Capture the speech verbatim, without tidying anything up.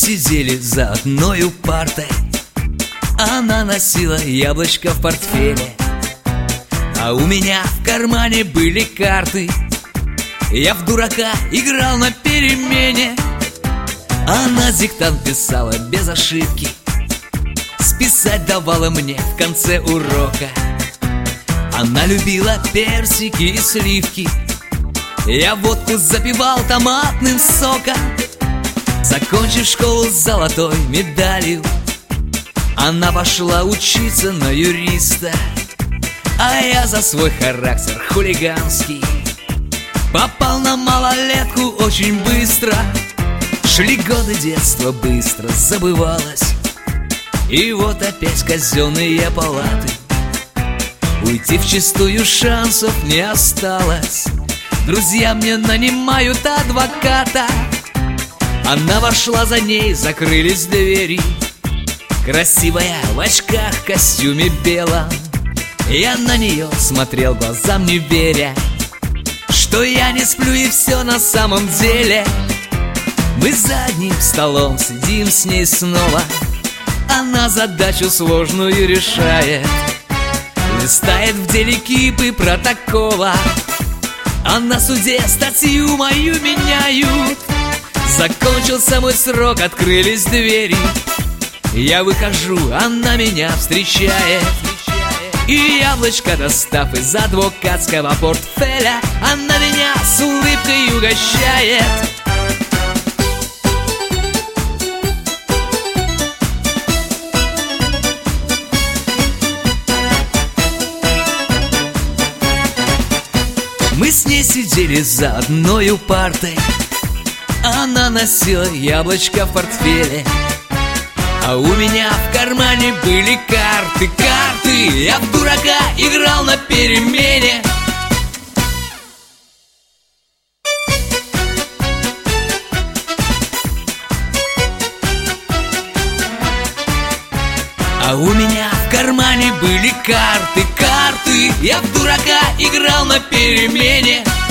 сидели за одною партой. Она носила яблочко в портфеле, а у меня в кармане были карты. Я в дурака играл на перемене. Она диктант писала без ошибки, списать давала мне в конце урока. Она любила персики и сливки, я водку запивал томатным соком. Закончив школу с золотой медалью, она пошла учиться на юриста. А я за свой характер хулиганский попал на малолетку очень быстро. Шли годы, детства быстро забывалось, и вот опять казенные палаты. Уйти вчистую шансов не осталось. Друзья мне нанимают адвоката. Она вошла, за ней закрылись двери. Красивая в очках, в костюме белом. Я на нее смотрел, глазам не веря, что я не сплю и все на самом деле. Мы за одним столом сидим с ней снова. Она задачу сложную решает, листает в деле кипы протокола. А на суде статью мою меняют. Закончился мой срок, открылись двери. Я выхожу, она меня встречает, и яблочко достав из адвокатского портфеля, она меня с улыбкой угощает. Мы с ней сидели за одною партой. Она носила яблочко в портфеле, а у меня в кармане были карты, карты. Я в дурака играл на перемене. А у меня в кармане были карты, карты. Я в дурака играл на перемене.